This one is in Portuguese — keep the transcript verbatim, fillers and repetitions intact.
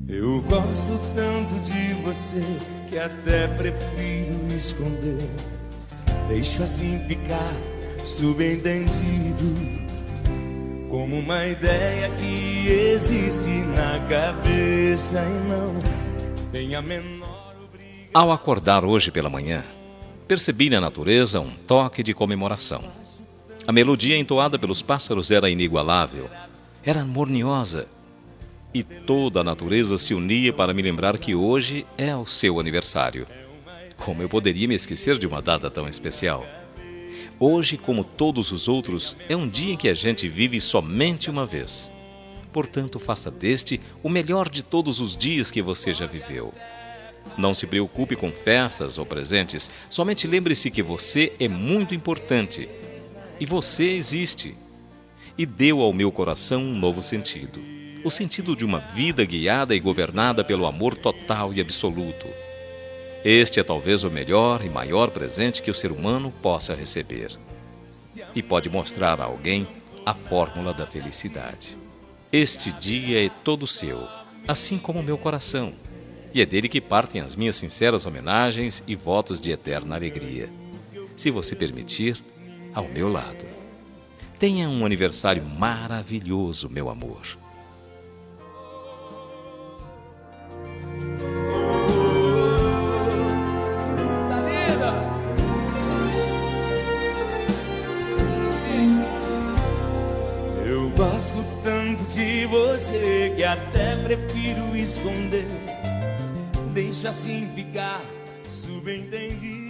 Eu gosto tanto de você que até prefiro esconder. Deixo assim ficar subentendido, como uma ideia que existe na cabeça e não tem a menor obrigação. Ao acordar hoje pela manhã, percebi na natureza um toque de comemoração. A melodia entoada pelos pássaros era inigualável, era harmoniosa, e toda a natureza se unia para me lembrar que hoje é o seu aniversário. Como eu poderia me esquecer de uma data tão especial? Hoje, como todos os outros, é um dia em que a gente vive somente uma vez. Portanto, faça deste o melhor de todos os dias que você já viveu. Não se preocupe com festas ou presentes, somente lembre-se que você é muito importante. E você existe. E deu ao meu coração um novo sentido. O sentido de uma vida guiada e governada pelo amor total e absoluto. Este é talvez o melhor e maior presente que o ser humano possa receber. E pode mostrar a alguém a fórmula da felicidade. Este dia é todo seu, assim como o meu coração. E é dele que partem as minhas sinceras homenagens e votos de eterna alegria. Se você permitir, ao meu lado. Tenha um aniversário maravilhoso, meu amor. Eu gosto tanto de você que até prefiro esconder. Deixa assim ficar subentendido.